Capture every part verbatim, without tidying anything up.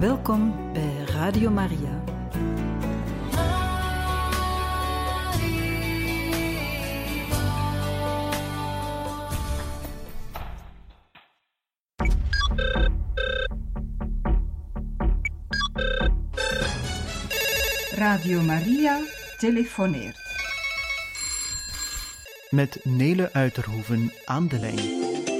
Welkom bij Radio Maria. Radio Maria telefoneert. Met Nele Uiterhoeven aan de lijn.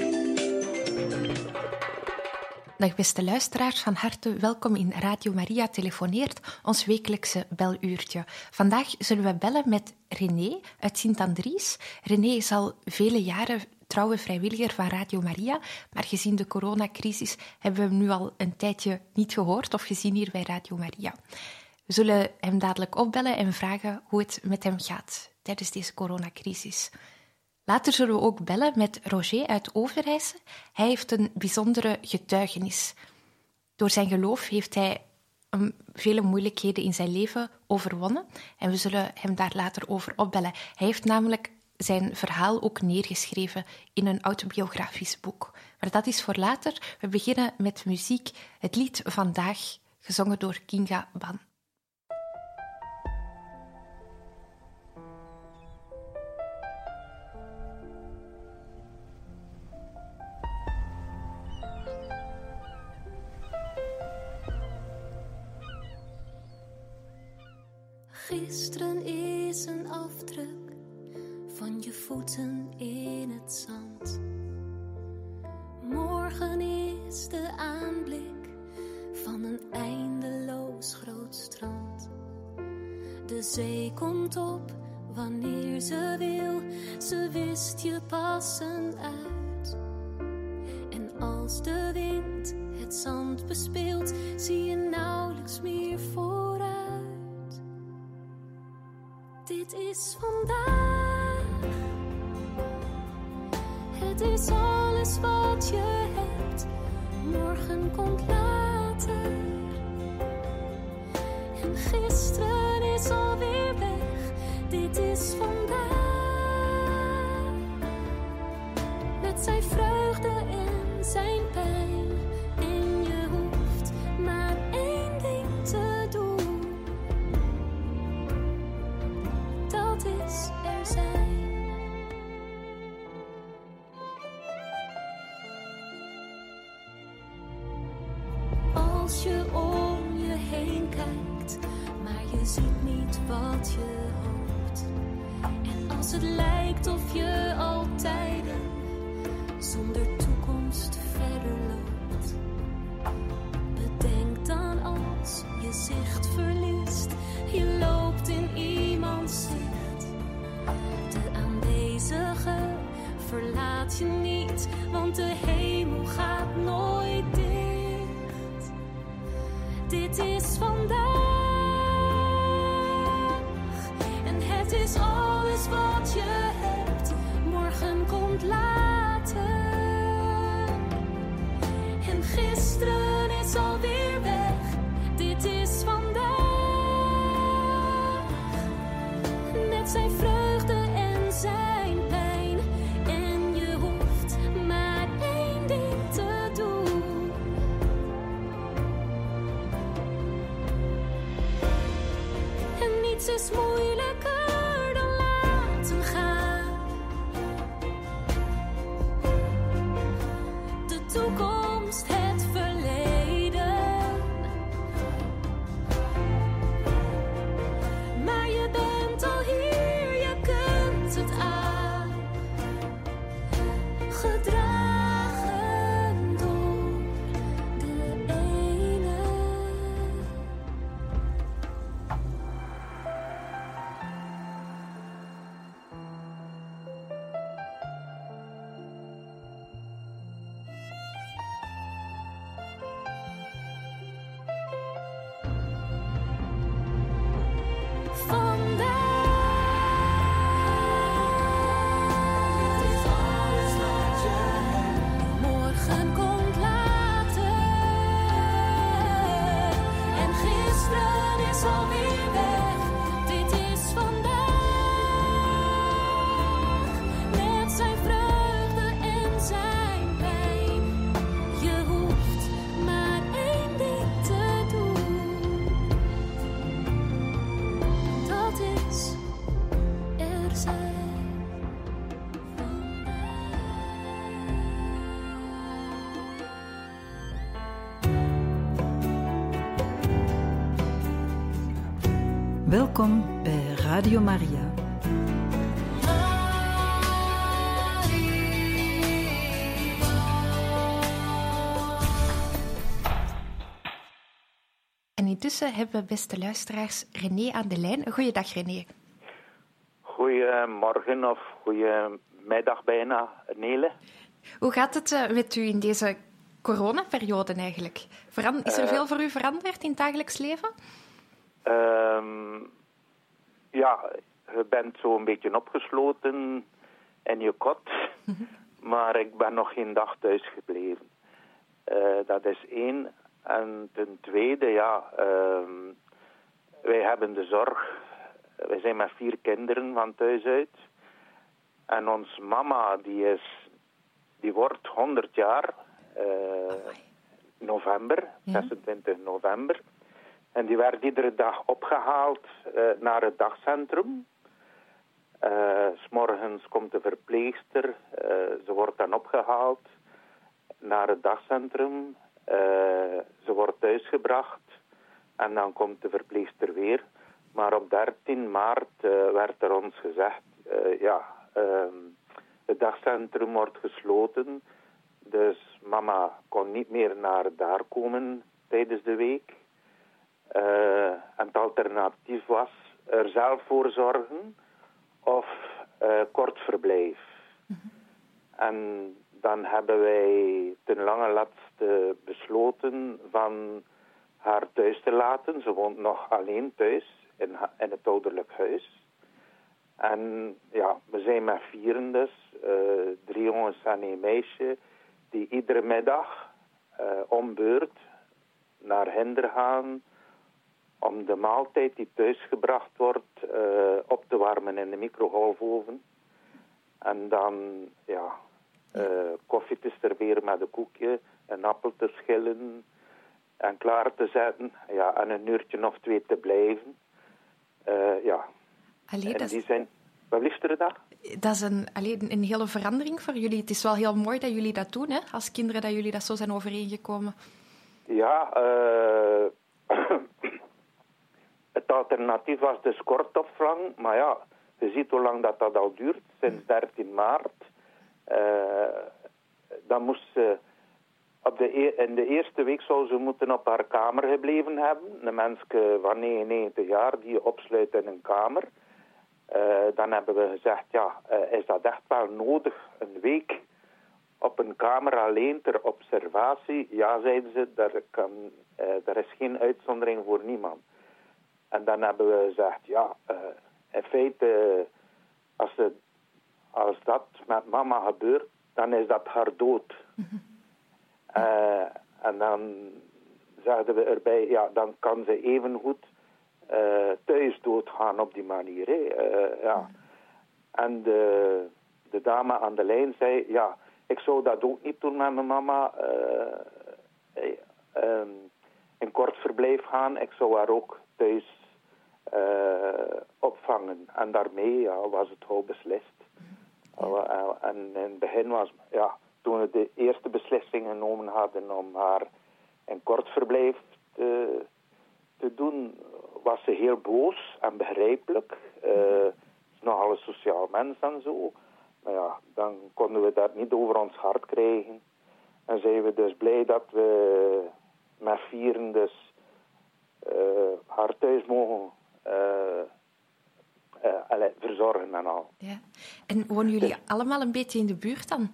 Dag beste luisteraars, van harte welkom in Radio Maria telefoneert, ons wekelijkse beluurtje. Vandaag zullen we bellen met René uit Sint-Andries. René is al vele jaren trouwe vrijwilliger van Radio Maria, maar gezien de coronacrisis hebben we hem nu al een tijdje niet gehoord of gezien hier bij Radio Maria. We zullen hem dadelijk opbellen en vragen hoe het met hem gaat tijdens deze coronacrisis. Later zullen we ook bellen met Roger uit Overijse. Hij heeft een bijzondere getuigenis. Door zijn geloof heeft hij um, vele moeilijkheden in zijn leven overwonnen en we zullen hem daar later over opbellen. Hij heeft namelijk zijn verhaal ook neergeschreven in een autobiografisch boek. Maar dat is voor later. We beginnen met muziek. Het lied Vandaag, gezongen door Kinga Ban. Gisteren is een afdruk van je voeten in het zand. Morgen is de aanblik van een eindeloos groot strand. De zee komt op wanneer ze wil, ze wist je passen uit. En als de wind het zand bespeelt, zie je nauwelijks meer vooruit. Dit is vandaag, het is alles wat je hebt, morgen komt later. En gisteren is alweer weg, dit is vandaag. Met zijn vreugde en zijn pijn, en je hoeft maar één ding te doen. Dat is er zijn. Als je om je heen kijkt, maar je ziet niet wat je hoopt. En als het lijkt of je al tijden zonder toekomst verder loopt. Bedenk dan als je zicht verliest, je loopt in iemands zicht. De aanwezige verlaat je niet, want de hemel gaat nooit dicht. Dit is vandaag en het is alles wat je hebt, morgen komt later. En gisteren is alweer weg, dit is vandaag. Met zijn vreugde en zijn pijn, en je hoeft maar één ding te doen. En niets is moeilijker dan laten gaan. De toekomst, het verleden. Maar je bent al hier, je kunt het aan. Gedragen door de ene. Vandaag, het is alles wat je Welkom bij Radio Maria. En intussen hebben we, beste luisteraars, René aan de lijn. Goeiedag, René. Goedemorgen of goedemiddag bijna, Nele. Hoe gaat het uh, met u in deze coronaperiode eigenlijk? Veran- is er uh, veel voor u veranderd in het dagelijks leven? Um, ja, je bent zo een beetje opgesloten in je kot. Maar ik ben nog geen dag thuis gebleven. Uh, dat is één. En ten tweede, ja, um, wij hebben de zorg. Wij zijn met vier kinderen van thuis uit. En ons mama, die is, die wordt honderd jaar, uh, november, ja. zesentwintig november. En die werd iedere dag opgehaald uh, naar het dagcentrum. Uh, 's morgens komt de verpleegster, uh, ze wordt dan opgehaald naar het dagcentrum. Uh, ze wordt thuisgebracht en dan komt de verpleegster weer. Maar op dertien maart uh, werd er ons gezegd, uh, ja, uh, het dagcentrum wordt gesloten. Dus mama kon niet meer naar daar komen tijdens de week. Uh, en het alternatief was er zelf voor zorgen of uh, kort verblijf. Mm-hmm. En dan hebben wij ten lange laatste besloten van haar thuis te laten. Ze woont nog alleen thuis in, in het ouderlijk huis. En ja, we zijn met vieren dus, uh, drie jongens en een meisje, die iedere middag uh, om beurt naar Hinder gaan om de maaltijd die thuisgebracht wordt uh, op te warmen in de microgolfoven. En dan, ja, uh, koffie te serveren met een koekje, een appel te schillen en klaar te zetten. Ja, en een uurtje of twee te blijven. Uh, ja. Allee, en dat die is... zijn... Wat liefst er daar? Dat is een, allee, een hele verandering voor jullie. Het is wel heel mooi dat jullie dat doen, hè? Als kinderen, dat jullie dat zo zijn overeengekomen. Ja, uh... het alternatief was dus kortopvang, maar ja, je ziet hoe lang dat, dat al duurt, sinds dertien maart. Uh, dan moest ze, op de e- in de eerste week zou ze moeten op haar kamer gebleven hebben. Een mensje van negenennegentig jaar die je opsluit in een kamer. Uh, dan hebben we gezegd, ja, uh, is dat echt wel nodig, een week op een kamer alleen ter observatie? Ja, zeiden ze, daar, kan, uh, daar is geen uitzondering voor niemand. En dan hebben we gezegd, ja, uh, in feite, uh, als, het, als dat met mama gebeurt, dan is dat haar dood. Mm-hmm. Uh, en dan zeiden we erbij, ja, dan kan ze evengoed uh, thuis doodgaan op die manier. Hè. Uh, ja. En de, de dame aan de lijn zei, ja, ik zou dat ook niet doen met mijn mama. Uh, uh, um, in kort verblijf gaan, ik zou haar ook thuis Uh, opvangen. En daarmee ja, was het al beslist. Mm. Uh, uh, en in het begin was, ja, toen we de eerste beslissing genomen hadden om haar in kort verblijf te, te doen, was ze heel boos en begrijpelijk. Uh, ze is nogal een sociaal mens en zo. Maar ja, dan konden we dat niet over ons hart krijgen. En zijn we dus blij dat we met vieren dus uh, haar thuis mogen Uh, uh, allez, verzorgen en al. Ja. En wonen jullie dus, allemaal een beetje in de buurt dan?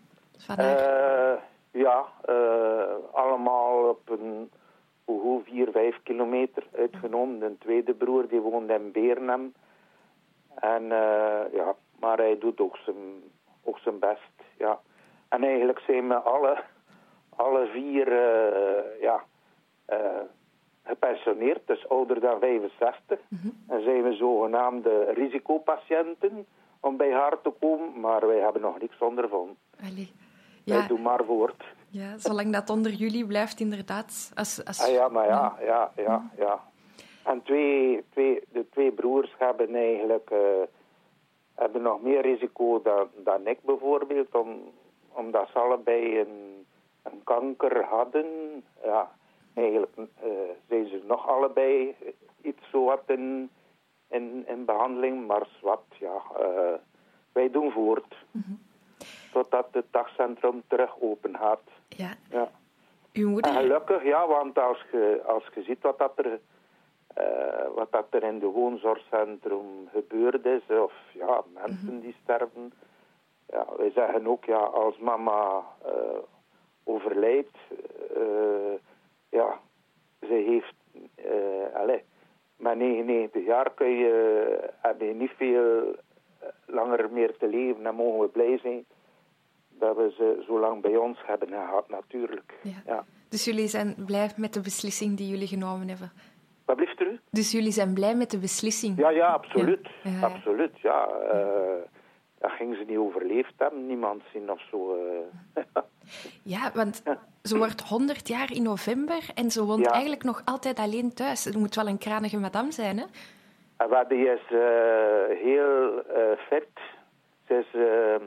Uh, ja, uh, allemaal op een hoe, vier, vijf kilometer uitgenomen. De tweede broer die woont in Beernem. En uh, ja, maar hij doet ook zijn, ook zijn best. Ja. En eigenlijk zijn we alle, alle vier uh, ja, uh, gepensioneerd, dus ouder dan vijfenzestig. Mm-hmm. En zijn we zogenaamde risicopatiënten om bij haar te komen, maar wij hebben nog niks ondervonden. Allee. Ja. Wij doen maar voort. Ja, zolang dat onder jullie blijft, inderdaad. Als, als... Ah, ja, maar ja, ja, ja, ja. En twee, twee, de twee broers hebben eigenlijk uh, hebben nog meer risico dan, dan ik bijvoorbeeld, om, omdat ze allebei een, een kanker hadden. Ja, eigenlijk uh, zijn ze nog allebei iets zo wat in, in, in behandeling, maar wat, ja, uh, wij doen voort. Mm-hmm. Totdat het dagcentrum terug open gaat. Ja. Ja. Uw moeder... En gelukkig, ja, want als je, als je ziet wat dat er, uh, wat dat er in de woonzorgcentrum gebeurd is, of ja, mensen mm-hmm. die sterven. Ja, wij zeggen ook, ja, als mama uh, overlijdt, uh, ja, ze heeft, uh, allez, met negenennegentig jaar kun je, heb je niet veel langer meer te leven en mogen we blij zijn dat we ze zo lang bij ons hebben gehad, natuurlijk. Ja. Ja. Dus jullie zijn blij met de beslissing die jullie genomen hebben? Wat blijft er u? Dus jullie zijn blij met de beslissing? Ja, ja, absoluut. Ja. Ja, ja. Absoluut, ja. Uh, dat ging ze niet overleefd hebben, niemand zien of zo. Uh. Ja, want ze wordt honderd jaar in november en ze woont ja. eigenlijk nog altijd alleen thuis. Het moet wel een kranige madame zijn, hè? Uh, die is uh, heel uh, fit. Ze is, uh,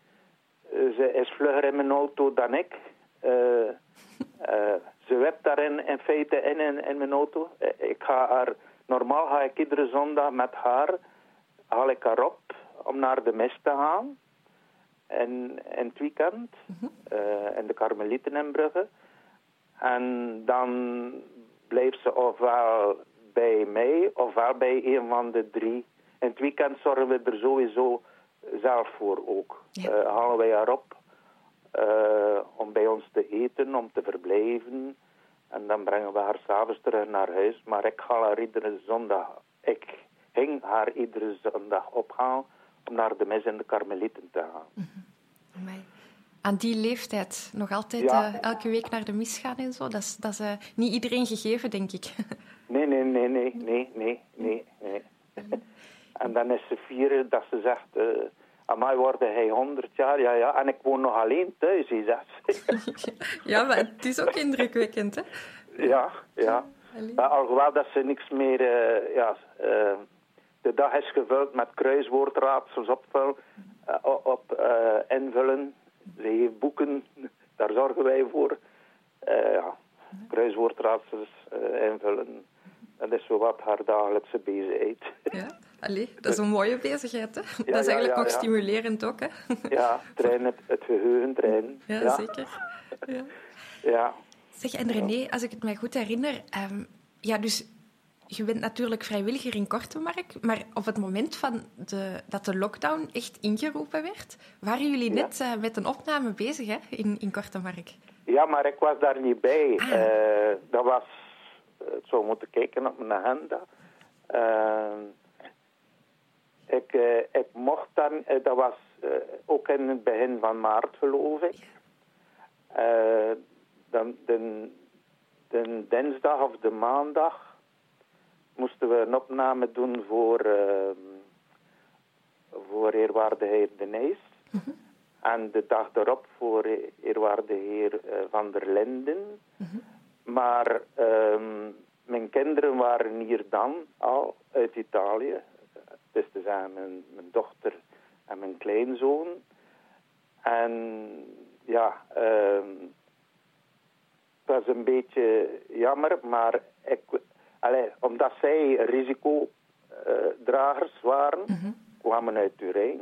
ze is vlugger in mijn auto dan ik. Uh, uh, ze wept daarin in feite in, in, in mijn auto. Uh, ik ga haar, normaal ga ik iedere zondag met haar, haal ik haar op om naar de mis te gaan. In, in het weekend. Uh, in de Karmelieten in Brugge. En dan bleef ze ofwel bij mij ofwel bij een van de drie. In het weekend zorgen we er sowieso zelf voor ook. Ja. Uh, halen wij haar op uh, om bij ons te eten, om te verblijven. En dan brengen we haar 's avonds terug naar huis. Maar ik ga haar iedere zondag, ik ging haar iedere zondag ophalen om naar de mis in de Karmelieten te gaan. Mm-hmm. Aan die leeftijd nog altijd ja. uh, elke week naar de mis gaan en zo, dat is, dat is uh, niet iedereen gegeven, denk ik. Nee, nee, nee, nee, nee, nee, nee, nee. En dan is ze vieren dat ze zegt, uh, amai, worden hij honderd jaar? Ja, ja, en ik woon nog alleen thuis, hij zegt. Ja, maar het is ook indrukwekkend, hè? Ja, ja. Uh, alhoewel dat ze niks meer, uh, ja, uh, de dag is gevuld met kruiswoordraadsels opvullen, uh, op uh, invullen. Ze heeft boeken, daar zorgen wij voor. Uh, ja, kruiswoordraadsels uh, invullen. Dat is zo wat haar dagelijkse bezigheid. Ja, allee, dat is een mooie bezigheid, hè? Ja, dat is eigenlijk ja, ja, ook ja. stimulerend ook, hè? Ja, trainen, het, het geheugen trainen. Ja, ja. zeker. Ja. Ja. Zeg, en René, als ik het mij goed herinner... Um, ja, dus je bent natuurlijk vrijwilliger in Kortemark, maar op het moment van de, dat de lockdown echt ingeroepen werd, waren jullie ja. net uh, met een opname bezig, hè, in, in Kortemark? Ja, maar ik was daar niet bij. Ah. Uh, dat was... Ik zou moeten kijken op mijn agenda. Uh, ik, uh, ik mocht dan... Uh, dat was uh, ook in het begin van maart, geloof ik. Uh, dan, de, de dinsdag of de maandag moesten we een opname doen voor, uh, voor eerwaarde heer De Nijs. Mm-hmm. En de dag erop voor eerwaarde heer uh, Van der Linden. Mm-hmm. Maar um, mijn kinderen waren hier dan al uit Italië. Dus te zijn mijn, mijn dochter en mijn kleinzoon. En ja, um, het was een beetje jammer, maar ik, allez, omdat zij risicodragers waren, mm-hmm. kwamen uit Turijn.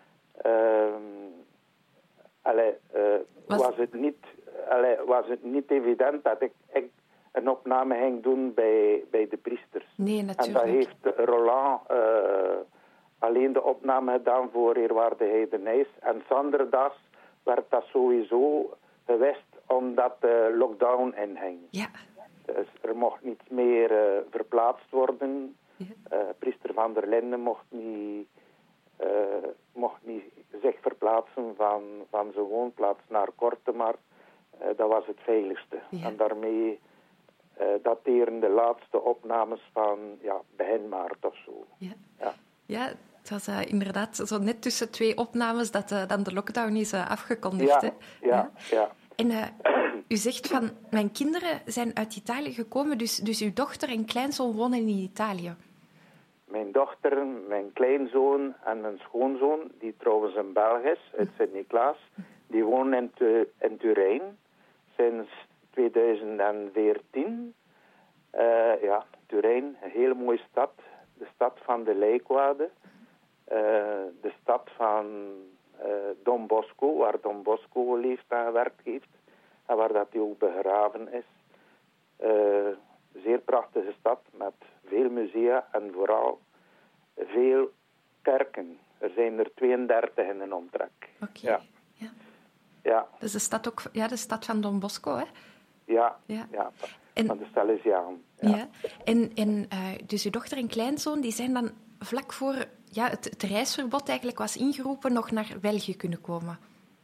Um, allez, uh, was... was het niet... Allee, was het niet evident dat ik, ik een opname ging doen bij, bij de priesters. Nee, natuurlijk. En dat heeft Roland uh, alleen de opname gedaan voor eerwaarde heer De Nijs. En zanderdags werd dat sowieso gewist omdat de lockdown inhing. Ja. Dus er mocht niet meer uh, verplaatst worden. Ja. Uh, priester Van der Linden mocht niet, uh, mocht niet zich verplaatsen van, van zijn woonplaats naar Kortemark. Uh, dat was het veiligste. Ja. En daarmee uh, dateren de laatste opnames van ja, begin maart of zo. Ja, ja. ja het was uh, inderdaad zo net tussen twee opnames dat uh, dan de lockdown is uh, afgekondigd. Ja, hè? ja, ja. ja. En uh, u zegt van, mijn kinderen zijn uit Italië gekomen, dus, dus uw dochter en kleinzoon wonen in Italië. Mijn dochter, mijn kleinzoon en mijn schoonzoon, die trouwens een Belg is, uit Sint-Niklaas, die wonen in, tu- in Turijn sinds tweeduizend veertien. Uh, ja, Turijn, een hele mooie stad. de stad van de Lijkwade, uh, de stad van uh, Don Bosco, waar Don Bosco leeft en gewerkt heeft, en waar dat hij ook begraven is. Uh, zeer prachtige stad met veel musea en vooral veel kerken. Er zijn er tweeëndertig in een omtrek. Oké. Ja. Ja. Ja. Dus de stad, ook, ja, de stad van Don Bosco, hè? Ja, Ja. ja. En- van de Salesiaan. Ja. Ja. En, en uh, dus uw dochter en kleinzoon, die zijn dan vlak voor ja, het, het reisverbod eigenlijk was ingeroepen nog naar België kunnen komen.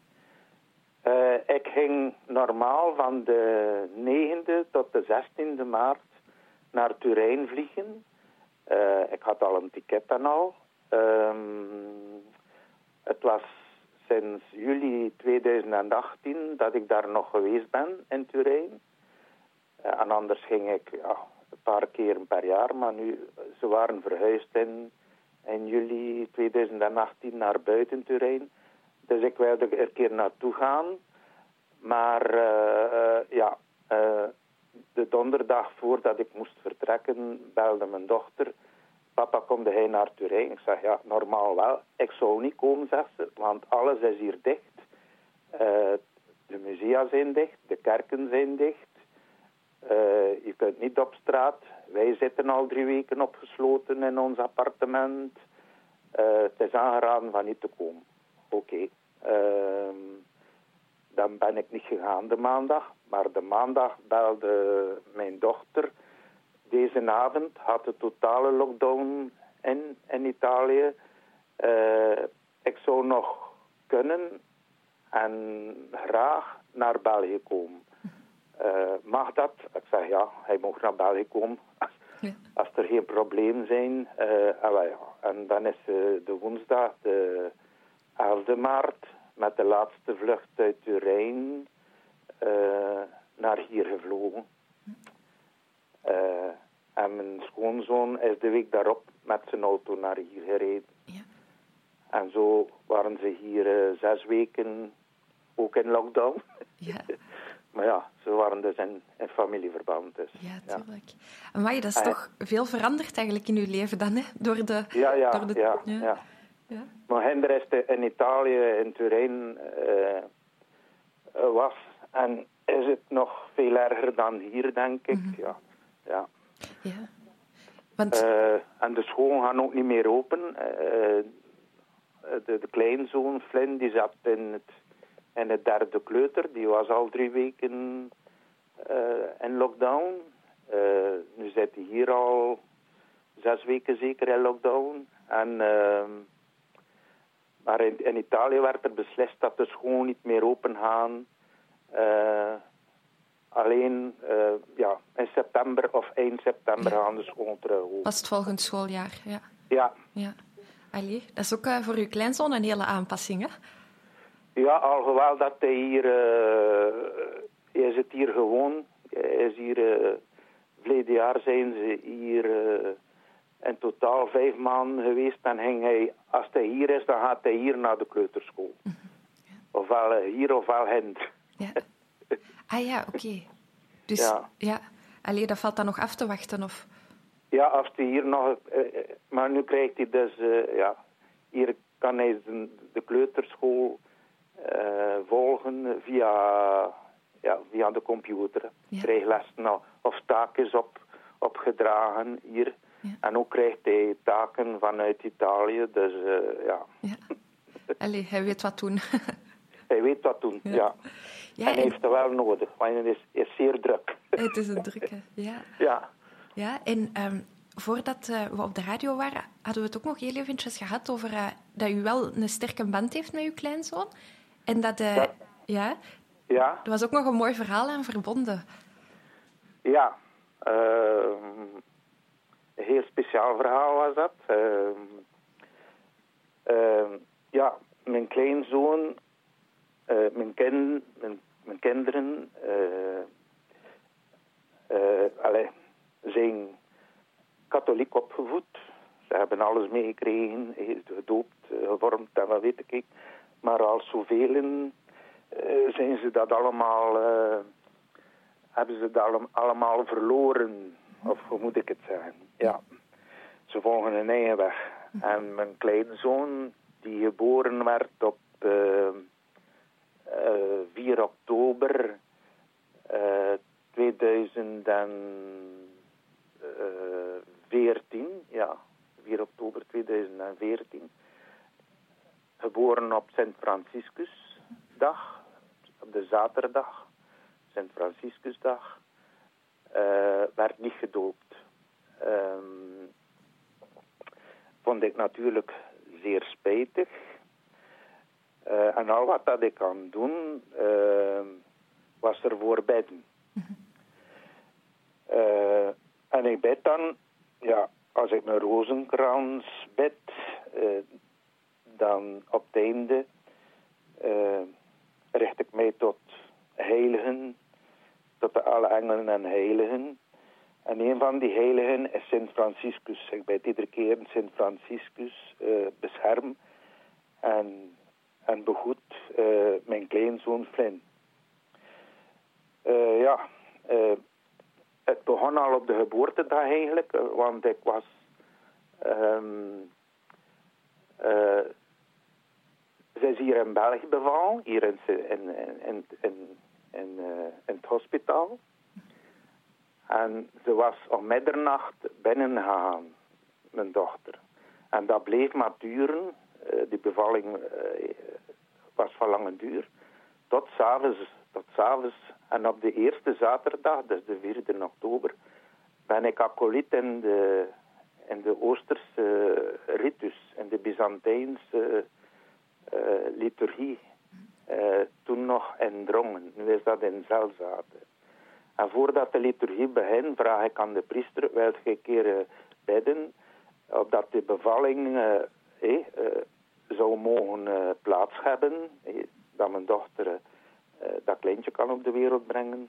Uh, ik ging normaal van de negende tot de zestiende maart naar Turijn vliegen. Uh, ik had al een ticket en al. Um, het was sinds juli tweeduizend achttien dat ik daar nog geweest ben in Turijn. Uh, en anders ging ik ja, een paar keer per jaar, maar nu, ze waren verhuisd in, in juli tweeduizend achttien naar buiten Turijn. Dus ik wilde er een keer naartoe gaan. Maar uh, uh, ja, uh, de donderdag voordat ik moest vertrekken, belde mijn dochter. Papa, komde hij naar Turijn? Ik zeg, ja, normaal wel. Ik zou niet komen, zegt ze, want alles is hier dicht. Uh, de musea zijn dicht, de kerken zijn dicht. Uh, je kunt niet op straat. Wij zitten al drie weken opgesloten in ons appartement. Uh, het is aangeraden van niet te komen. Oké. Okay. Uh, dan ben ik niet gegaan de maandag. Maar de maandag belde mijn dochter. Deze avond had de totale lockdown in, in Italië. Uh, ik zou nog kunnen en graag naar België komen. Uh, mag dat? Ik zeg ja, hij mag naar België komen. Ja. Als er geen problemen zijn. Uh, en, ja. en dan is uh, de woensdag, de elfde maart, met de laatste vlucht uit Turijn uh, naar hier gevlogen. Uh, en mijn schoonzoon is de week daarop met zijn auto naar hier gereden. Ja. En zo waren ze hier uh, zes weken ook in lockdown. Ja. Maar ja, ze waren dus in, in familieverband. Dus. Ja, tuurlijk. Ja. Amai, dat is uh, toch veel veranderd eigenlijk in uw leven dan, hè? Door de... Ja, ja, door de, ja. ja. ja. ja. Maar Hinder is de, in Italië, in Turijn, uh, was en is het nog veel erger dan hier, denk ik. Mm-hmm. Ja. Ja. Ja. Want... Uh, en de scholen gaan ook niet meer open. Uh, de, de kleinzoon, Flynn, die zat in het... En de derde kleuter, die was al drie weken uh, in lockdown. Uh, nu zit hij hier al zes weken zeker in lockdown. En, uh, maar in, in Italië werd er beslist dat de scholen niet meer open gaan. Uh, alleen uh, ja, in september of eind september ja. gaan de scholen terug open. Pas het volgend schooljaar, ja. Ja. ja. Allee, dat is ook uh, voor uw kleinzoon een hele aanpassing, hè? Ja, alhoewel dat hij hier... Uh, hij zit hier gewoon. Hij is hier... Uh, verleden jaar zijn ze hier uh, in totaal vijf maanden geweest. En ging hij, als hij hier is, dan gaat hij hier naar de kleuterschool. Mm-hmm. Ja. Ofwel uh, hier, ofwel Hint. Ja. Ah ja, oké. Okay. Dus ja. ja. Allee, dat valt dan nog af te wachten, of... Ja, als hij hier nog... Uh, maar nu krijgt hij dus... Uh, ja, hier kan hij de, de kleuterschool... Uh, volgen via, ja, via de computer. Ja. Krijgt lessen of taakjes op, opgedragen hier. Ja. En ook krijgt hij taken vanuit Italië. Dus uh, ja. ja. Allee, hij weet wat doen. Hij weet wat doen, ja. ja. ja en hij en... heeft het wel nodig, want het is, is zeer druk. Het is een drukke, ja. Ja. Ja, en um, voordat uh, we op de radio waren, hadden we het ook nog heel eventjes gehad over uh, dat u wel een sterke band heeft met uw kleinzoon. En dat, uh, ja. ja, ja. Er was ook nog een mooi verhaal aan verbonden. Ja, uh, een heel speciaal verhaal was dat. Uh, uh, ja, mijn kleinzoon, uh, mijn, kin, mijn, mijn kinderen, uh, uh, allez, zijn katholiek opgevoed. Ze hebben alles meegekregen, gedoopt, gevormd en wat weet ik. Maar als zoveel uh, zijn ze dat allemaal, uh, hebben ze dat allemaal verloren. Of hoe moet ik het zeggen? Ja. ze volgen hun eigen weg. Mm-hmm. En mijn kleinzoon, die geboren werd op uh, uh, vier oktober uh, tweeduizend veertien, ja, vier oktober tweeduizend veertien, geboren op Sint Franciscusdag, op de zaterdag, Sint Franciscusdag, uh, werd niet gedoopt. Um, vond ik natuurlijk zeer spijtig. Uh, en al wat dat ik kan doen, uh, was er voor bidden. Uh, en ik bid dan, ja, als ik een rozenkrans bid, uh, dan op het einde uh, richt ik mij tot heiligen, tot de alle engelen en heiligen. En een van die heiligen is Sint Franciscus. Ik bid iedere keer Sint Franciscus, uh, bescherm en, en behoed uh, mijn kleinzoon Flynn. Uh, ja, uh, het begon al op de geboortedag eigenlijk, want ik was um, uh, ze is hier in België bevallen, hier in, in, in, in, in, uh, in het hospitaal. En ze was om middernacht binnen gegaan, mijn dochter. En dat bleef maar duren, uh, die bevalling uh, was van lange duur, tot 's avonds, tot 's avonds. En op de eerste zaterdag, dus de vierde oktober, ben ik acolyt in de, in de Oosterse ritus, in de Byzantijnse uh, liturgie. Uh, toen nog in Drongen, nu is dat in Zelzate. En voordat de liturgie begint, vraag ik aan de priester, wil je een keer uh, bidden, opdat de bevalling uh, eh, uh, zou mogen uh, plaats hebben, eh, dat mijn dochter uh, dat kleintje kan op de wereld brengen.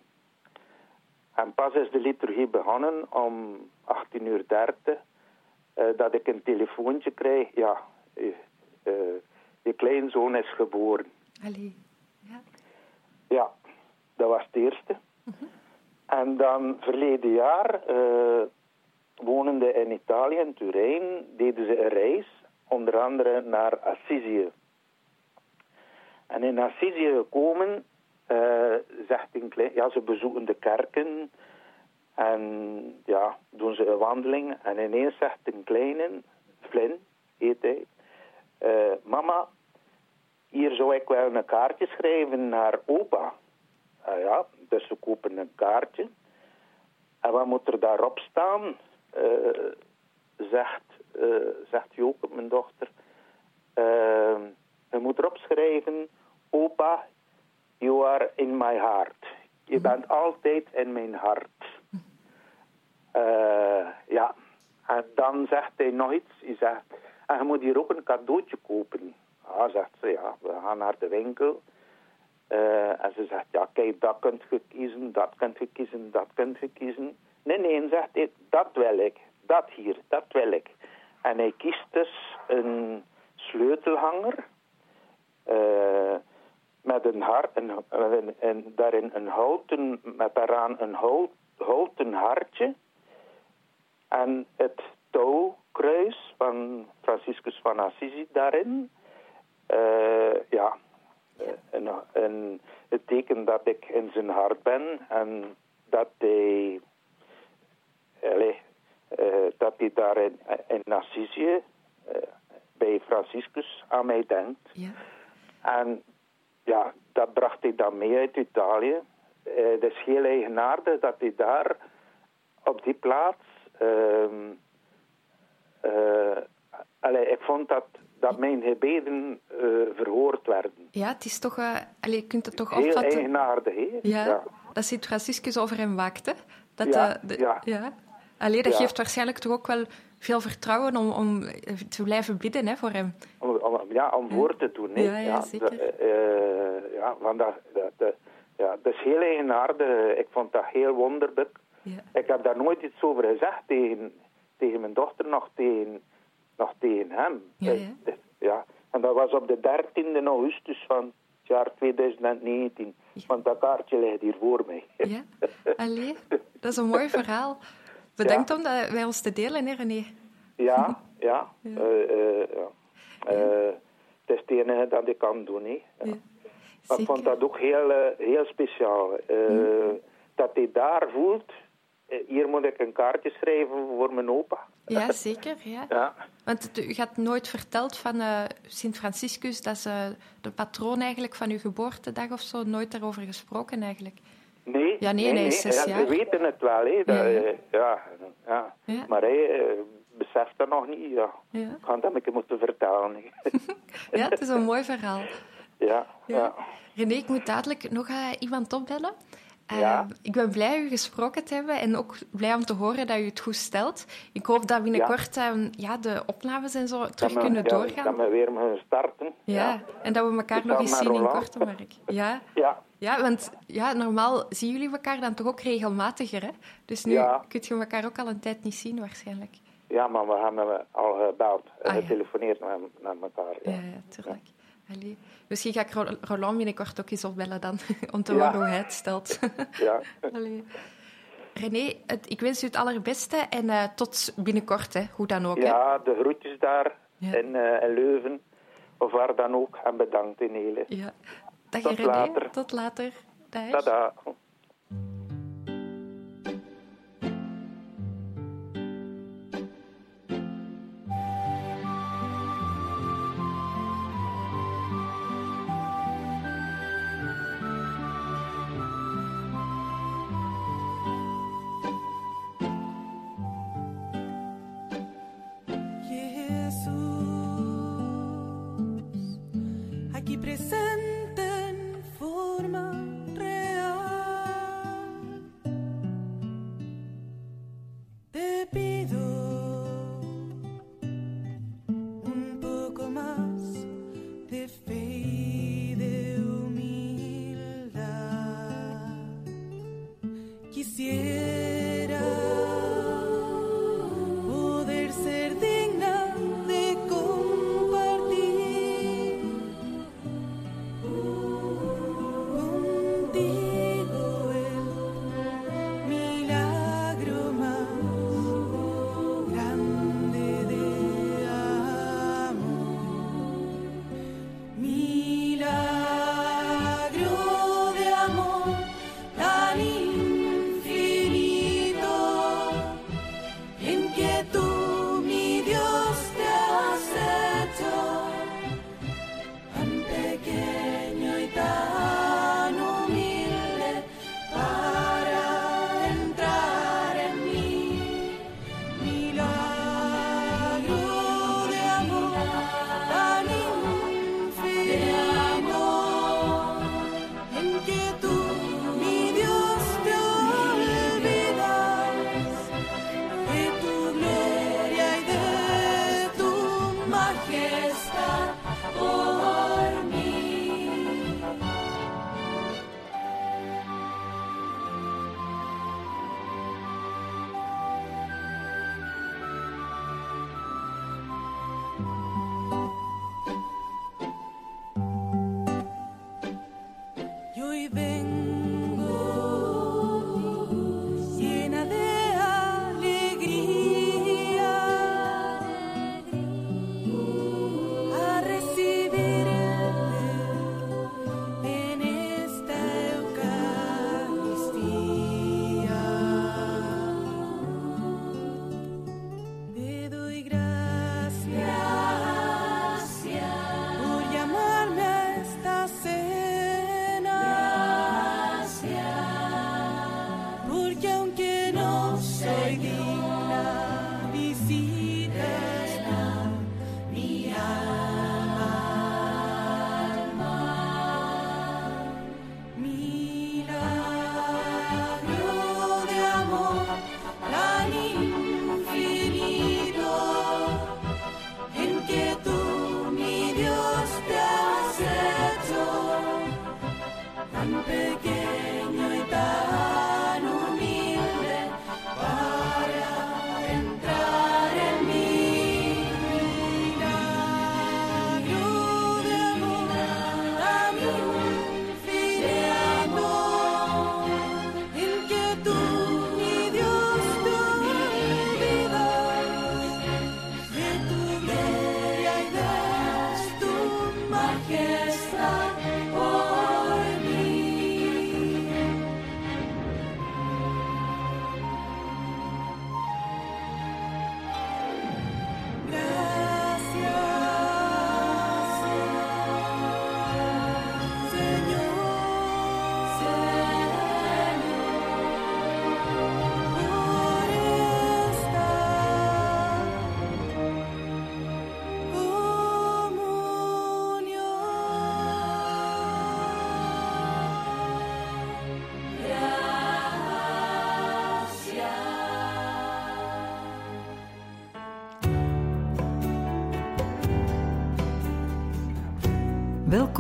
En pas is de liturgie begonnen om achttien uur dertig, uh, dat ik een telefoontje krijg, ja, uh, uh, je kleinzoon is geboren. Allee, ja. Ja, dat was het eerste. Uh-huh. En dan verleden jaar, uh, wonende in Italië, in Turijn, deden ze een reis, onder andere naar Assisië. En in Assisië gekomen, uh, zegt een klein, ja, ze bezoeken de kerken en ja, doen ze een wandeling. En ineens zegt een kleine, Flynn heet hij, uh, mama, hier zou ik wel een kaartje schrijven naar opa. Uh, ja, dus ze kopen een kaartje. En wat moet er daarop staan? Uh, zegt, uh, zegt Joke, mijn dochter. Uh, je moet erop schrijven, opa, you are in my heart. Je bent altijd in mijn hart. Uh, ja, en dan zegt hij nog iets. Hij zegt, en je moet hier ook een cadeautje kopen. Ah, zegt ze, ja, we gaan naar de winkel. Uh, en ze zegt, ja, kijk, dat kunt je kiezen, dat kunt je kiezen, dat kunt je kiezen. Nee, nee, zegt hij, dat wil ik, dat hier, dat wil ik. En hij kiest dus een sleutelhanger uh, met een hart, en, en, en daarin een houten, met daaraan een hout, houten hartje en het touwkruis van Franciscus van Assisi daarin. Uh, ja, en, en het teken dat ik in zijn hart ben en dat hij, allez, uh, dat hij daar in, in Assisi uh, bij Franciscus aan mij denkt. Ja. En ja, dat bracht hij dan mee uit Italië. Uh, het is heel eigenaardig dat hij daar op die plaats uh, uh, allez, ik vond dat dat mijn gebeden uh, verhoord werden. Ja, het is toch... Uh, allez, je kunt het toch heel opvatten... Heel eigenaardig, hè? Ja, ja, dat Sint Franciscus over hem waakte. Dat, ja, uh, de, ja. ja. Allee, dat ja. geeft waarschijnlijk toch ook wel veel vertrouwen om, om te blijven bidden, hè, voor hem. Om, om, ja, om ja. woord te doen, hè? Ja, ja, ja zeker. De, uh, ja, want dat, dat, dat, ja, dat is heel eigenaardig. Ik vond dat heel wonderlijk. Ja. Ik heb daar nooit iets over gezegd tegen, tegen mijn dochter, nog tegen, nog tegen hem. Ja, ja. Uh, ja. En dat was op de dertiende augustus van het jaar tweeduizend negentien. Ja. Want dat kaartje ligt hier voor mij. Ja, allee, dat is een mooi verhaal. Bedankt ja. om dat bij ons te delen, hè, René. Ja, ja. Ja. Uh, uh, ja. Uh, het is het enige dat ik kan doen. Hè. Ja. Ja. Maar ik vond dat ook heel, uh, heel speciaal. Uh, mm. Dat hij daar voelt, uh, hier moet ik een kaartje schrijven voor mijn opa. Ja, zeker. Ja. Ja. Want het, u had nooit verteld van uh, Sint Franciscus, dat is uh, de patroon eigenlijk van uw geboortedag of zo, nooit daarover gesproken eigenlijk. Nee, ja, nee, nee, nee, nee. zes jaar. Ja, we weten het wel, hè. Dat, ja, ja. Uh, ja, ja. Ja. Maar hij uh, beseft dat nog niet. Ja. Ja. Ik ga dat een keer moeten vertellen. Ja, het is een mooi verhaal. Ja, ja. ja. René, ik moet dadelijk nog uh, iemand opbellen. Uh, ja. Ik ben blij u gesproken te hebben en ook blij om te horen dat u het goed stelt. Ik hoop dat binnenkort ja. Uh, ja, de opnames en zo terug dat kunnen we, doorgaan. Ja, dat we weer mogen starten. Ja, ja. En dat we elkaar ik nog eens zien Roland. in Kortemark. Ja. Ja. Ja, want ja, normaal zien jullie elkaar dan toch ook regelmatiger, hè? Dus nu ja. kun je elkaar ook al een tijd niet zien, waarschijnlijk. Ja, maar we hebben al gebeld, ah, getelefoneerd ja. naar, naar elkaar. Ja, ja, ja tuurlijk. Ja. Allee. Misschien ga ik Roland binnenkort ook eens opbellen dan, om te ja. horen hoe hij het stelt. Ja. Allee. René, het, ik wens u het allerbeste en uh, tot binnenkort, hè, hoe dan ook. Ja, hè? de groetjes daar ja. in, uh, in Leuven, of waar dan ook, en bedankt in hele. Ja. Dag tot René, later. tot later. Dag. Tada. Presente en forma real.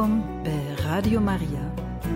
Welkom bij Radio Maria.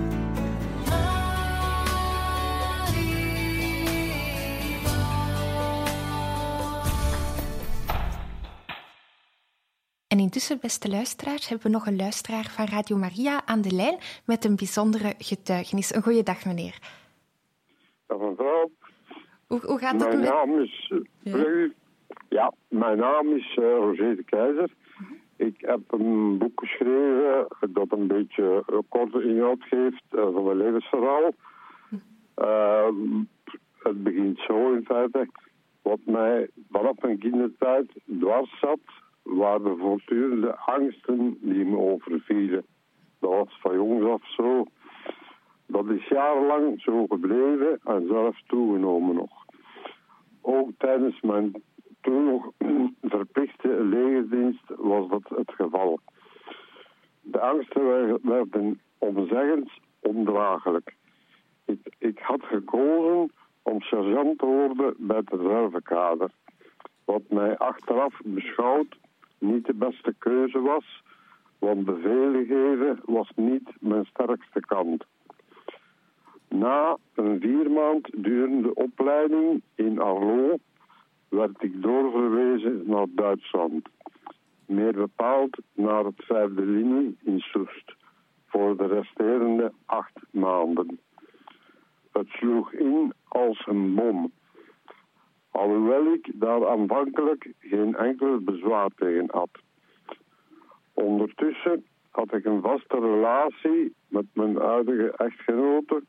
En intussen, beste luisteraars, hebben we nog een luisteraar van Radio Maria aan de lijn met een bijzondere getuigenis. Een goeie dag, meneer. Ja, mevrouw. Hoe, hoe gaat mijn het met... naam is... Ja. ja, mijn naam is uh, Roger de Keizer. Ik heb een boek geschreven dat een beetje een korte inhoud geeft uh, van mijn levensverhaal. Uh, het begint zo in feite. Wat mij vanaf mijn kindertijd dwars zat, waren voortdurende angsten die me overvielen. Dat was van jongs af zo. Dat is jarenlang zo gebleven en zelfs toegenomen nog. Ook tijdens mijn toen nog verplichte legerdienst was dat het geval. De angsten werden onzeggend ondraaglijk. Ik, ik had gekozen om sergeant te worden bij de reservekader. Wat mij achteraf beschouwd niet de beste keuze was, want bevelen geven was niet mijn sterkste kant. Na een vier maand durende opleiding in Arlo werd ik doorverwezen naar Duitsland. Meer bepaald naar het vijfde linie in Soest, voor de resterende acht maanden. Het sloeg in als een bom. Alhoewel ik daar aanvankelijk geen enkel bezwaar tegen had. Ondertussen had ik een vaste relatie met mijn huidige echtgenote.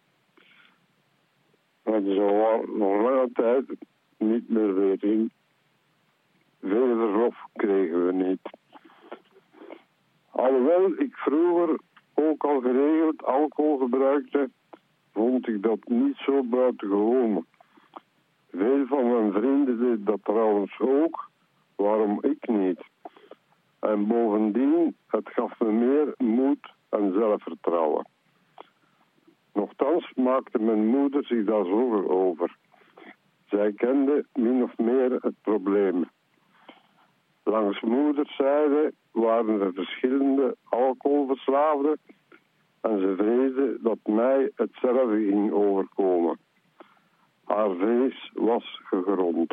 En zo nog lange tijd niet meer weten. Veel verlof kregen we niet. Alhoewel ik vroeger ook al geregeld alcohol gebruikte, vond ik dat niet zo buitengewoon. Veel van mijn vrienden deden dat trouwens ook, waarom ik niet? En bovendien, het gaf me meer moed en zelfvertrouwen. Nochtans maakte mijn moeder zich daar zorgen over. Zij kende min of meer het probleem. Langs moederszijde waren er verschillende alcoholverslaafden en ze vreesde dat mij hetzelfde ging overkomen. Haar vrees was gegrond.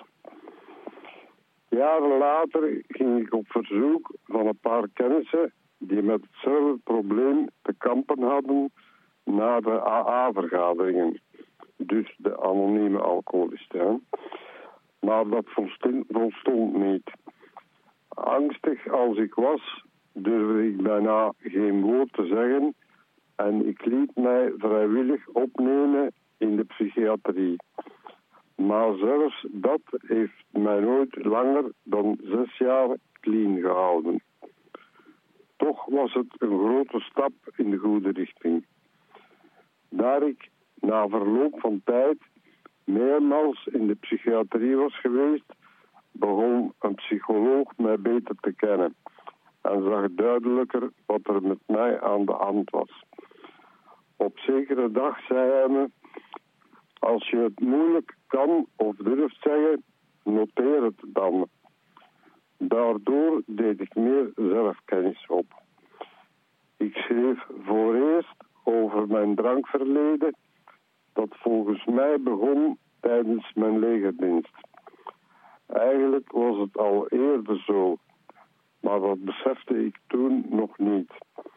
Jaren later ging ik op verzoek van een paar kennissen die met hetzelfde probleem te kampen hadden naar de A A-vergaderingen. Dus de anonieme alcoholisten. Maar dat volstond, volstond niet. Angstig als ik was, durfde ik bijna geen woord te zeggen en ik liet mij vrijwillig opnemen in de psychiatrie. Maar zelfs dat heeft mij nooit langer dan zes jaar clean gehouden. Toch was het een grote stap in de goede richting. Daar ik na verloop van tijd meermaals in de psychiatrie was geweest, begon een psycholoog mij beter te kennen en zag duidelijker wat er met mij aan de hand was. Op zekere dag zei hij me: als je het moeilijk kan of durft zeggen, noteer het dan. Daardoor deed ik meer zelfkennis op. Ik schreef voor eerst over mijn drankverleden, dat volgens mij begon tijdens mijn legerdienst. Eigenlijk was het al eerder zo, maar dat besefte ik toen nog niet.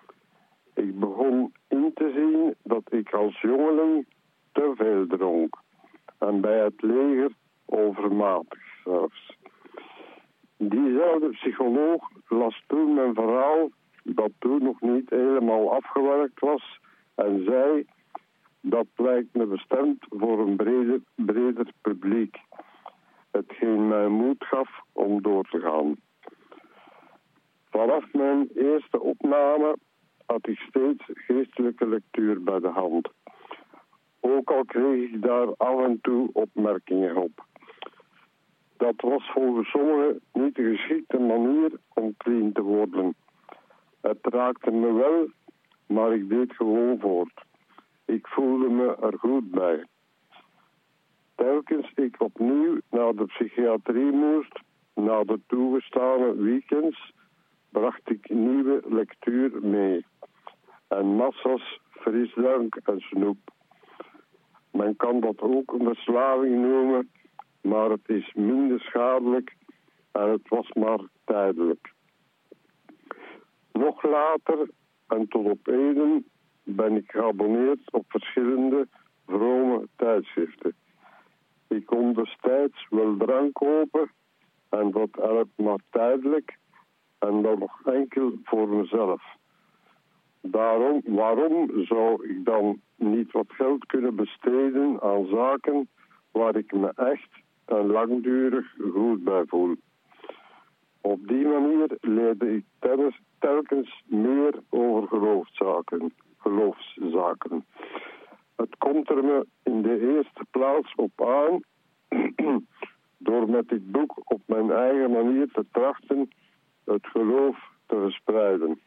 Ik begon in te zien dat ik als jongeling te veel dronk. En bij het leger overmatig zelfs. Diezelfde psycholoog las toen mijn verhaal, dat toen nog niet helemaal afgewerkt was, en zei: dat lijkt me bestemd voor een breder, breder publiek. Hetgeen mij moed gaf om door te gaan. Vanaf mijn eerste opname had ik steeds geestelijke lectuur bij de hand. Ook al kreeg ik daar af en toe opmerkingen op. Dat was volgens sommigen niet de geschikte manier om clean te worden. Het raakte me wel, maar ik deed gewoon voort. Ik voelde me er goed bij. Telkens ik opnieuw naar de psychiatrie moest, na de toegestane weekends, bracht ik nieuwe lectuur mee. en massa's frisdrank en snoep. Men kan dat ook een verslaving noemen, maar het is minder schadelijk en het was maar tijdelijk. Nog later en tot op heden ben ik geabonneerd op verschillende vrome tijdschriften. Ik kon destijds wel drank kopen en dat helpt maar tijdelijk en dan nog enkel voor mezelf. Daarom, waarom zou ik dan niet wat geld kunnen besteden aan zaken waar ik me echt en langdurig goed bij voel? Op die manier leerde ik telkens, telkens meer over geloofszaken, geloofszaken. Het komt er me in de eerste plaats op aan door met dit boek op mijn eigen manier te trachten het geloof te verspreiden.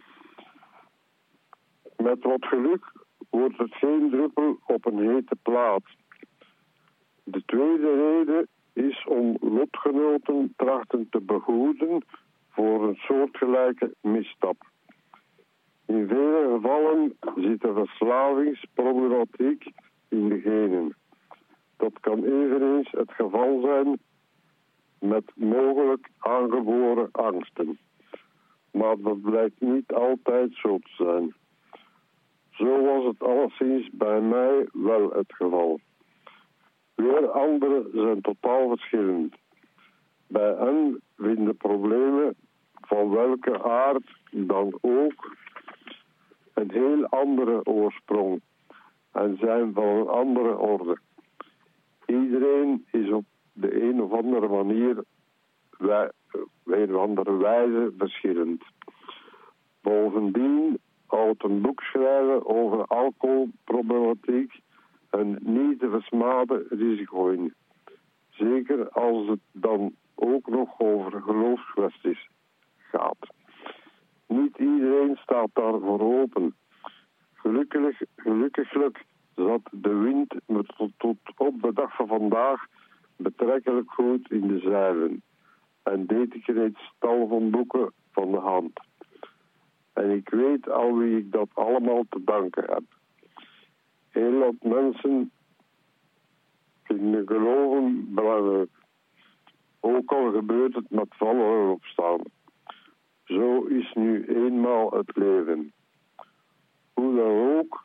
Met wat geluk wordt het geen druppel op een hete plaat. De tweede reden is om lotgenoten trachten te behoeden voor een soortgelijke misstap. In vele gevallen zit de verslavingsproblematiek in de genen. Dat kan eveneens het geval zijn met mogelijk aangeboren angsten. Maar dat blijkt niet altijd zo te zijn. Zo was het alleszins bij mij wel het geval. Weer anderen zijn totaal verschillend. Bij hen vinden problemen van welke aard dan ook een heel andere oorsprong en zijn van een andere orde. Iedereen is op de een of andere manier, wij, een of andere wijze verschillend. Bovendien houdt een boek schrijven over alcoholproblematiek een niet te versmaden risico in. Zeker als het dan ook nog over geloofskwesties gaat. Niet iedereen staat daarvoor open. Gelukkig, gelukkiglijk zat de wind me tot, tot op de dag van vandaag betrekkelijk goed in de zeilen. En deed ik reeds tal van boeken van de hand. En ik weet al wie ik dat allemaal te danken heb. Heel wat mensen vinden geloven belangrijk. Ook al gebeurt het met vallen en opstaan. Zo is nu eenmaal het leven. Hoe dan ook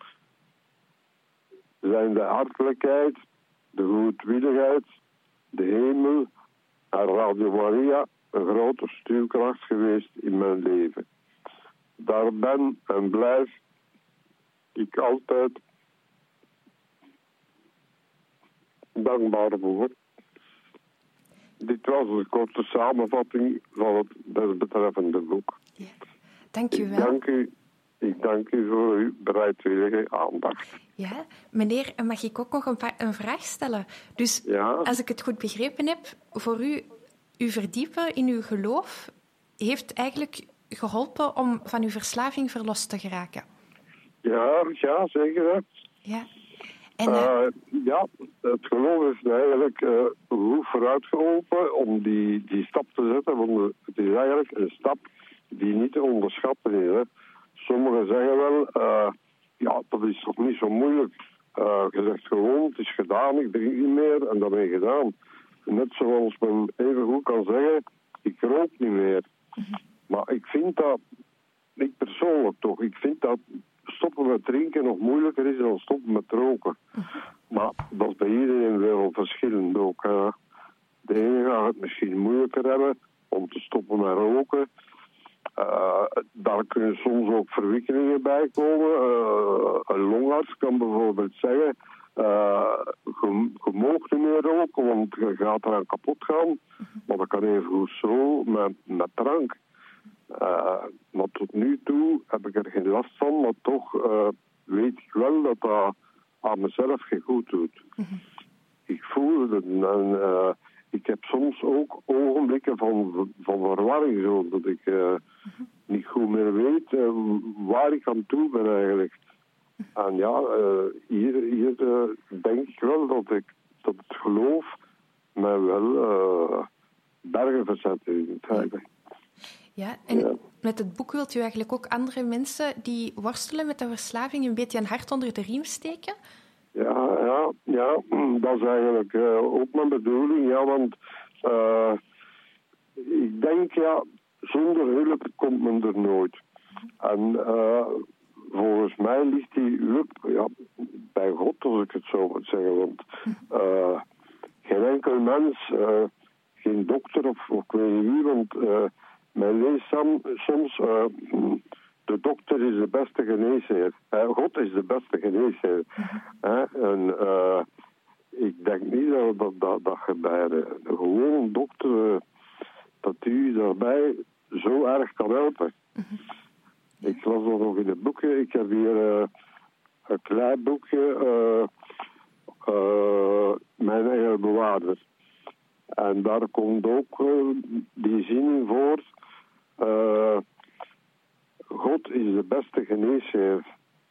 zijn de hartelijkheid, de goedwilligheid, de hemel en Radio Maria een grote stuurkracht geweest in mijn leven. Daar ben en blijf ik altijd dankbaar voor. Dit was een korte samenvatting van het desbetreffende boek. Ja. Dank u wel. Ik dank u, ik dank u voor uw bereidwillige aandacht. Ja, meneer, mag ik ook nog een, va- een vraag stellen? Dus Ja. als ik het goed begrepen heb, voor u, u verdiepen in uw geloof heeft eigenlijk geholpen om van uw verslaving verlost te geraken. Ja, ja, zeker. Hè. Ja. En, uh, uh, ja, het geloof is eigenlijk uh, goed vooruitgeholpen om die, die stap te zetten. Want het is eigenlijk een stap die niet te onderschatten is. Hè. Sommigen zeggen wel, uh, ja, dat is toch niet zo moeilijk. Uh, je zegt gewoon, het is gedaan, ik drink niet meer en dat ben je gedaan. Net zoals men even goed kan zeggen, ik rook niet meer. Mm-hmm. Maar ik vind dat, ik persoonlijk toch, ik vind dat stoppen met drinken nog moeilijker is dan stoppen met roken. Mm-hmm. Maar dat is bij iedereen wel verschillend ook. Uh, de ene gaat het misschien moeilijker hebben om te stoppen met roken. Uh, daar kunnen soms ook verwikkelingen bij komen. Uh, een longarts kan bijvoorbeeld zeggen, uh, je, je mag niet meer roken, want je gaat eraan kapot gaan. Mm-hmm. Maar dat kan even goed zo met, met drank. Uh, maar tot nu toe heb ik er geen last van, maar toch uh, weet ik wel dat dat aan mezelf geen goed doet. Mm-hmm. Ik voel het en uh, ik heb soms ook ogenblikken van, van verwarring, zo dat ik uh, mm-hmm. niet goed meer weet uh, waar ik aan toe ben eigenlijk. Mm-hmm. En ja, uh, hier, hier uh, denk ik wel dat, ik, dat het geloof mij wel uh, bergen verzet in het eigenlijk. Ja, en ja. met met het boek wilt u eigenlijk ook andere mensen die worstelen met de verslaving een beetje een hart onder de riem steken? Ja, ja, ja, dat is eigenlijk uh, ook mijn bedoeling, ja, want uh, ik denk, ja, zonder hulp komt men er nooit. En uh, volgens mij ligt die hulp ja, bij God, als ik het zo moet zeggen, want uh, geen enkel mens, uh, geen dokter of, of ik weet niet wie, want uh, men leest sam, soms... Uh, de dokter is de beste geneesheer. Uh, God is de beste geneesheer. Uh, en uh, ik denk niet dat, dat, dat, dat je bij de, de gewone dokter... Uh, dat u daarbij zo erg kan helpen. Mm-hmm. Ik las dat nog in het boekje. Ik heb hier uh, een klein boekje. Uh, uh, mijn eigen bewaarder. En daar komt ook uh, die zin in voor... Uh, God is de beste geneesheer.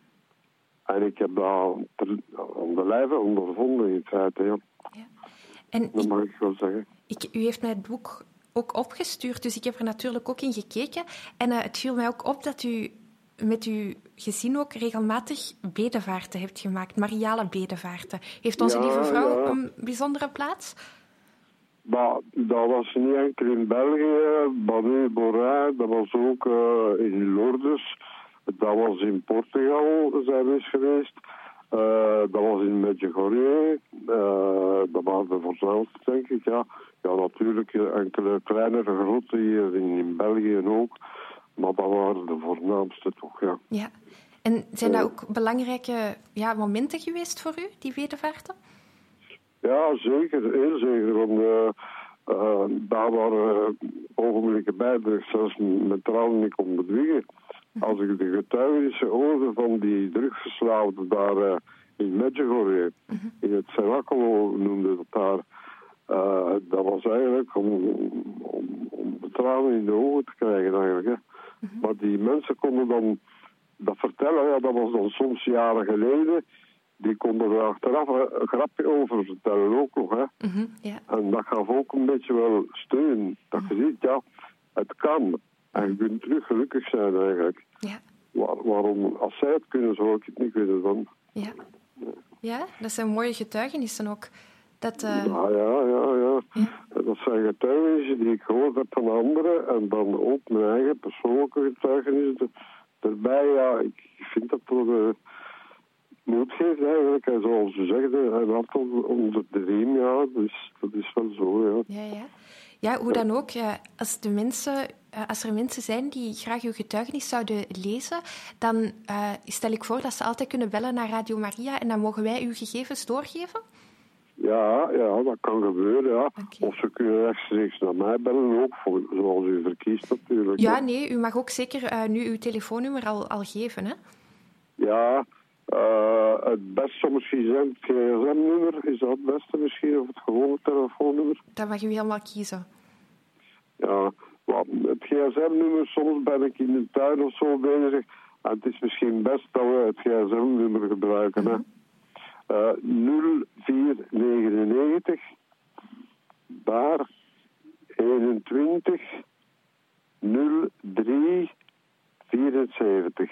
En ik heb dat aan de lijve ondervonden in feite. Ja. Ja. En dat mag ik wel zeggen. Ik, u heeft mij het boek ook opgestuurd, dus ik heb er natuurlijk ook in gekeken. En uh, het viel mij ook op dat u met uw gezin ook regelmatig bedevaarten hebt gemaakt. Mariale bedevaarten. Heeft onze ja, lieve vrouw ja. een bijzondere plaats? Maar dat was niet enkel in België, Baden-Borin, dat was ook uh, in Lourdes, dat was in Portugal, zijn we eens geweest, uh, dat was in Medjugorje, uh, dat waren de voornaamste, denk ik, ja. Ja, natuurlijk enkele kleinere grotten hier in, in België ook, maar dat waren de voornaamste toch, ja. Ja, en zijn dat ook belangrijke ja, momenten geweest voor u, die bedevaarten? Ja, zeker. Heel zeker. Want uh, uh, daar waren uh, ogenblikken bij dat ik zelfs met tranen niet kon bedwingen. Als ik de getuigenissen hoorde van die drugsverslaafden daar uh, in Medjugorje, uh-huh. in het Seracolo noemde dat daar, uh, dat was eigenlijk om, om, om de tranen in de ogen te krijgen eigenlijk. Hè. Uh-huh. Maar die mensen konden dan dat vertellen, ja, dat was dan soms jaren geleden. Die konden er achteraf een grapje over vertellen ook nog. Hè. Mm-hmm, yeah. En dat gaf ook een beetje wel steun. Dat je ziet, ja, het kan. En je kunt terug gelukkig zijn eigenlijk. Yeah. Waar, waarom, als zij het kunnen, zou ik het niet kunnen dan. Ja, ja, dat zijn mooie getuigenissen ook. Dat, uh... ja, ja, ja, ja. Yeah. Dat zijn getuigenissen die ik gehoord heb van anderen. En dan ook mijn eigen persoonlijke getuigenissen erbij. Ja, ik vind dat toch... Uh, moed geeft eigenlijk, en zoals u zegt, hij had onder de riem, ja, dus dat is wel zo, ja. Ja, ja. Ja, hoe dan ook, ja, als, de mensen, als er mensen zijn die graag uw getuigenis zouden lezen, dan uh, stel ik voor dat ze altijd kunnen bellen naar Radio Maria en dan mogen wij uw gegevens doorgeven? Ja, ja, dat kan gebeuren, ja. Okay. Of ze kunnen rechtstreeks naar mij bellen ook, voor, zoals u verkiest natuurlijk. Ja, nee, u mag ook zeker uh, nu uw telefoonnummer al, al geven, hè? Ja, Uh, het beste misschien zijn het G S M-nummer. Is dat het beste misschien? Of het gewone telefoonnummer? Dat mag u helemaal kiezen. Ja, maar het G S M-nummer, soms ben ik in de tuin of zo bezig. En het is misschien best dat we het G S M-nummer gebruiken. Mm-hmm. Hè. Uh, nul vier negenennegentig, daar eenentwintig, nul drie vierenzeventig.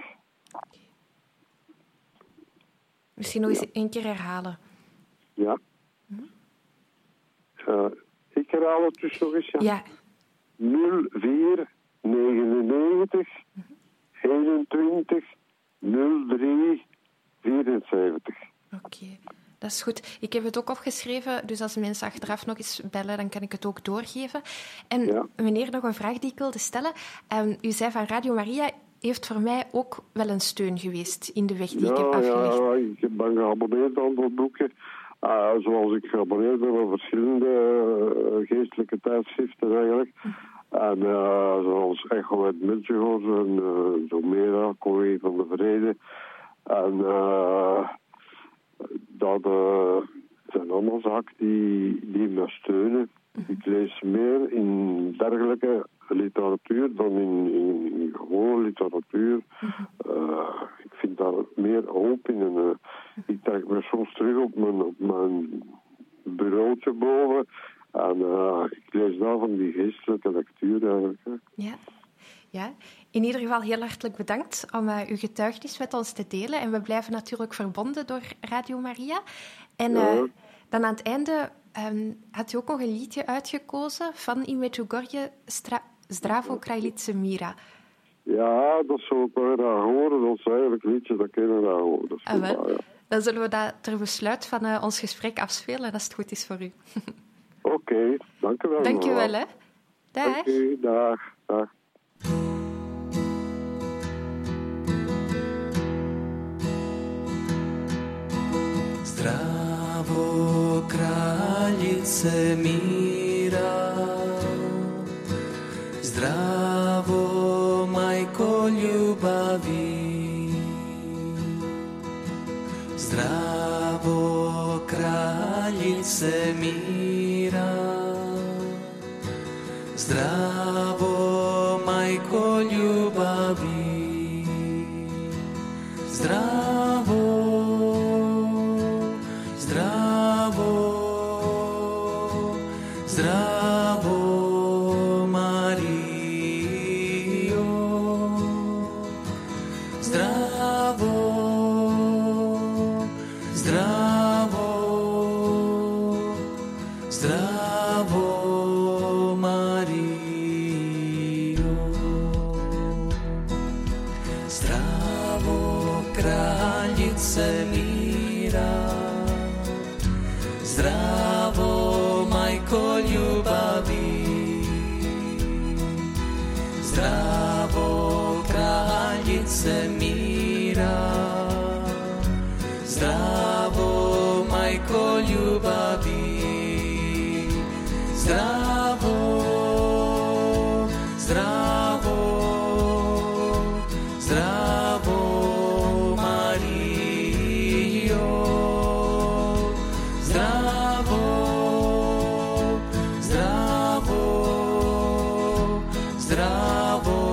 Misschien nog eens ja. één keer herhalen. Ja. Hm? Uh, ik herhaal het dus nog eens. Ja. ja. nul vier negenennegentig, eenentwintig, nul drie vierenzeventig. Oké, okay. Dat is goed. Ik heb het ook opgeschreven, dus als mensen achteraf nog eens bellen, dan kan ik het ook doorgeven. En ja. meneer, nog een vraag die ik wilde stellen. Um, u zei van Radio Maria... heeft voor mij ook wel een steun geweest in de weg die ja, ik heb afgelegd. Ja, ik ben geabonneerd aan dat boekje. Uh, zoals ik geabonneerd ben aan verschillende uh, geestelijke tijdschriften eigenlijk. Hm. En uh, zoals Echo uit Medjugorje en uh, Zomera, Corrie van de Vrede. En uh, dat uh, zijn allemaal zaken die, die me steunen. Hm. Ik lees meer in dergelijke literatuur dan in, in, in gewone literatuur. Mm-hmm. Uh, ik vind daar meer hoop in. En, uh, ik trek me soms terug op mijn, op mijn bureautje boven. En uh, ik lees daar van die geestelijke lectuur eigenlijk. Hè. Ja. Ja, In ieder geval heel hartelijk bedankt om uh, uw getuigenis met ons te delen. En we blijven natuurlijk verbonden door Radio Maria. En uh, ja. dan aan het einde um, had u ook nog een liedje uitgekozen van in Medjugorje, Stra- Zdravo Kraljice Mira. Ja, dat zou ik wel graag horen. Dat is eigenlijk een liedje dat ik heel graag hoor. Dat is ah, waar, ja. Dan zullen we dat ter besluit van uh, ons gesprek afspelen, als het goed is voor u. Oké, okay, dank u wel. Dank u wel, hè. Dag. Oké, okay, dag. Dag. Zdravo, kraljice mira, zdravo, majko ljubavi, zdravo, kraljice mira, zdravo, majko ljubavi, zdravo. Zdravo, kraljice mira, zdravo, majko ljubavi, zdravo, zdravo, zdravo, Marijo, zdravo, zdravo, zdravo.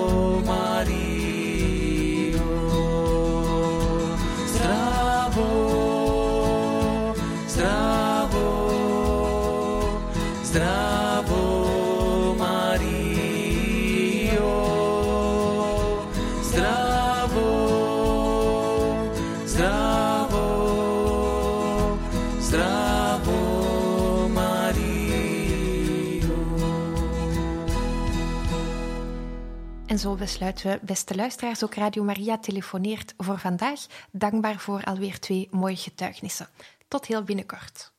En zo besluiten we, beste luisteraars, ook Radio Maria telefoneert voor vandaag. Dankbaar voor alweer twee mooie getuigenissen. Tot heel binnenkort.